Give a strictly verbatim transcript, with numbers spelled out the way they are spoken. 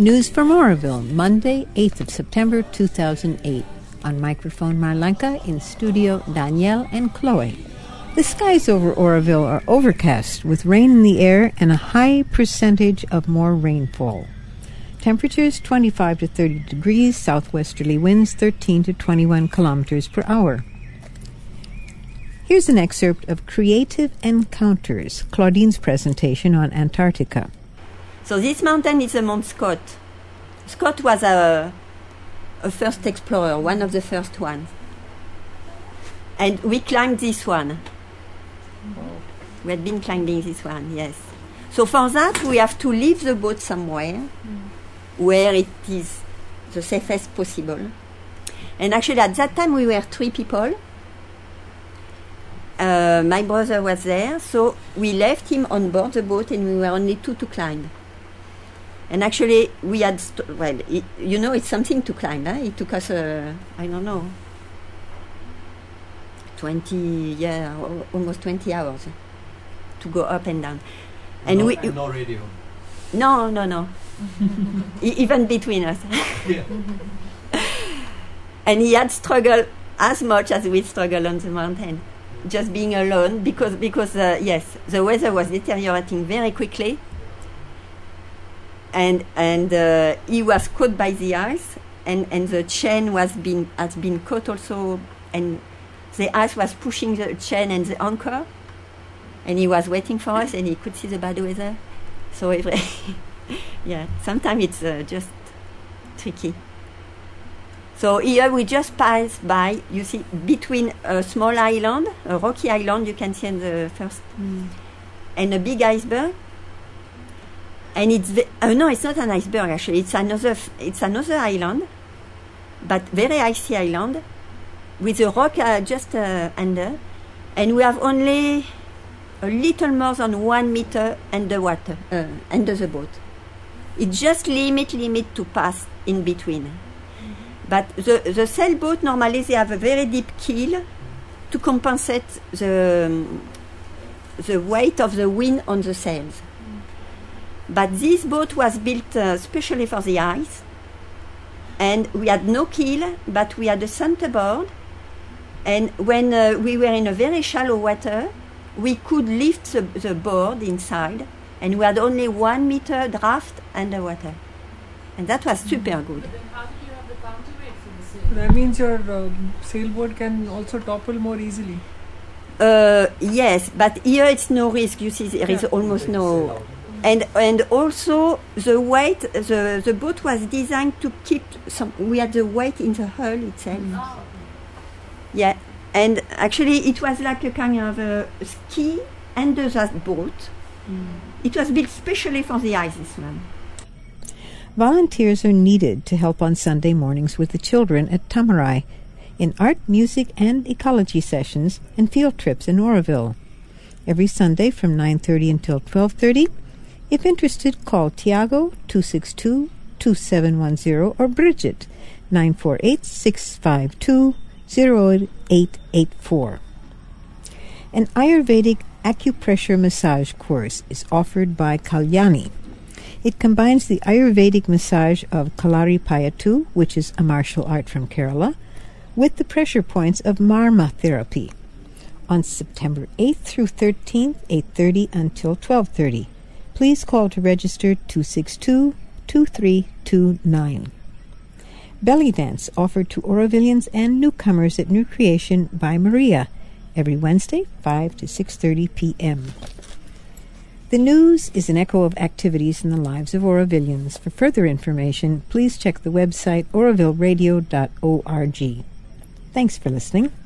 News from Oroville, Monday, eighth of September, two thousand eight. On microphone Marlenka, in studio Danielle and Chloe. The skies over Oroville are overcast with rain in the air and a high percentage of more rainfall. Temperatures twenty-five to thirty degrees, southwesterly winds thirteen to twenty-one kilometers per hour. Here's an excerpt of Creative Encounters, Claudine's presentation on Antarctica. So this mountain is the Mount Scott. Scott was a, a first explorer, one of the first ones. And we climbed this one. We had been climbing this one, yes. So for that, we have to leave the boat somewhere mm. where it is the safest possible. And actually, at that time, we were three people. Uh, my brother was there, so we left him on board the boat, and we were only two to climb. And actually, we had, st- well, it, you know, it's something to climb. Huh? It took us, uh, I don't know, twenty, yeah, almost twenty hours to go up and down. And no, we and no radio. No, no, no. e- even between us. Yeah. And he had struggled as much as we struggled on the mountain, just being alone, because because uh, yes, the weather was deteriorating very quickly. And and uh, he was caught by the ice, and, and the chain was been has been caught also, and the ice was pushing the chain and the anchor, and he was waiting for us, and he could see the bad weather. So every yeah, sometimes it's uh, just tricky. So here we just pass by. You see between a small island, a rocky island, you can see in the first, mm. and a big iceberg. And it's ve- oh no, it's not an iceberg actually. It's another f- it's another island, but very icy island, with a rock uh, just uh, under, and we have only a little more than one meter under water uh, under the boat. It just limit limit to pass in between. Mm-hmm. But the the sailboat normally they have a very deep keel to compensate the um, the weight of the wind on the sails. But this boat was built uh, specially for the ice, and we had no keel, but we had a centerboard, and when uh, we were in a very shallow water, we could lift the, the board inside, and we had only one meter draft underwater, and that was super good. But then how did you have the counterweight for the sail? That means your um, sailboat can also topple more easily. Uh, yes, but here it's no risk. You see, there is almost no... And and also the weight, the, the boat was designed to keep some, we had the weight in the hull itself. Oh. Yeah, and actually it was like a kind of a ski under that boat. Mm. It was built specially for the ice, this one. Volunteers are needed to help on Sunday mornings with the children at Tamarai in art, music, and ecology sessions and field trips in Oroville. Every Sunday from nine thirty until twelve thirty. If interested, call Tiago two six two, two seven one zero or Bridget nine four eight, six five two, zero eight eight four. An Ayurvedic acupressure massage course is offered by Kalyani. It combines the Ayurvedic massage of Kalaripayattu, which is a martial art from Kerala, with the pressure points of Marma therapy on September eighth through thirteenth, eight thirty until twelve thirty. Please call to register two six two, two three two nine. Belly dance offered to Orovillians and newcomers at New Creation by Maria every Wednesday, five to six thirty p.m. The news is an echo of activities in the lives of Orovillians. For further information, please check the website oroville radio dot org. Thanks for listening.